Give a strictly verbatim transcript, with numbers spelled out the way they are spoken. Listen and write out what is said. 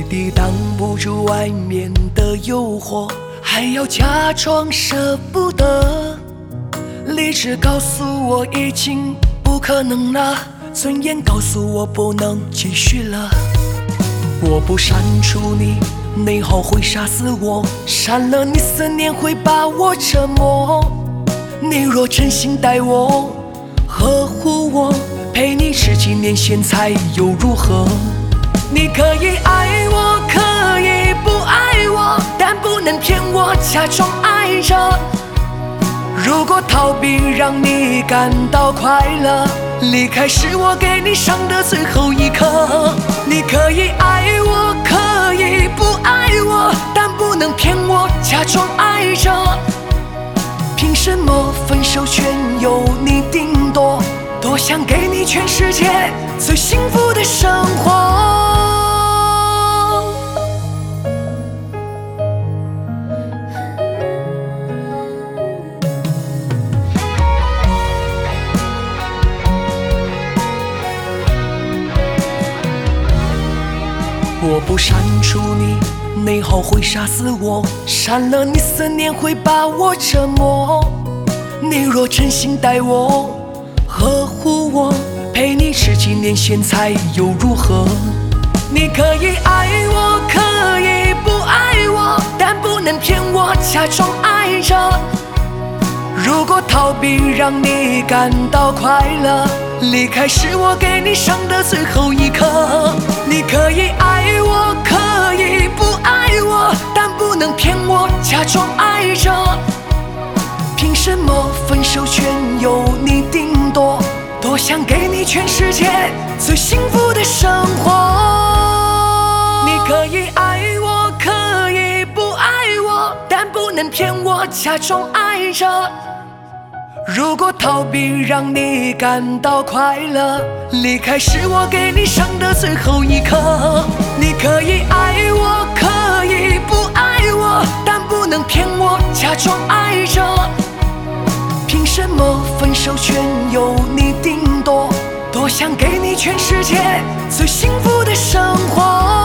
抵挡不住外面的诱惑，还要假装舍不得。理智告诉我已经不可能了，尊严告诉我不能继续了。我不删除你，内耗会杀死我；删了你，思念会把我折磨。你若真心待我，呵护我，陪你十几年，现在又如何？你可以爱我，可以不爱我，但不能骗我，假装爱着。如果逃避让你感到快乐，离开是我给你上的最后一课。你可以爱我，可以不爱我，但不能骗我，假装爱着。凭什么分手全由你定夺？多想给你全世界最幸福的生活。我不删除你，内耗会杀死我；删了你，思念会把我折磨。你若真心待我，呵护我，陪你十几年，现在又如何？你可以爱我，可以不爱我，但不能骗我，假装爱着。如果逃避让你感到快乐，离开是我给你上的最后一课。你可以爱我，可以不爱我，但不能骗我，假装爱着。凭什么分手全由你定夺？多想给你全世界最幸福的生活。你可以爱我，可以不爱我，但不能骗我，假装爱着。如果逃避让你感到快乐，离开是我给你上的最后一课。你可以爱我，可以不爱我，但不能骗我，假装爱着。凭什么分手全由你定夺？多想给你全世界最幸福的生活。